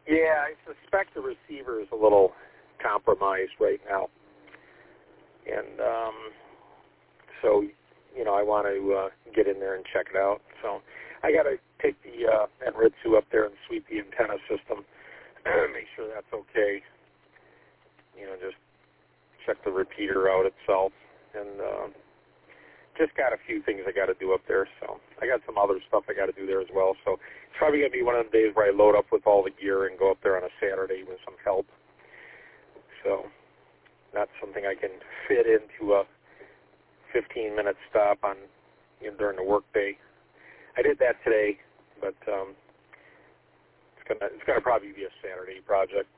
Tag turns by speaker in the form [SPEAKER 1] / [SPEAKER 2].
[SPEAKER 1] Yeah, I suspect the receiver is a little compromised right now. And so, I want to get in there and check it out. So I got to take the Anritsu up there and sweep the antenna system, make sure that's okay. Just check the repeater out itself. And just got a few things I got to do up there. So I got some other stuff I got to do there as well. So it's probably going to be one of the days where I load up with all the gear and go up there on a Saturday with some help. So that's something I can fit into a 15-minute stop on during the workday. I did that today, but it's gonna probably be a Saturday project.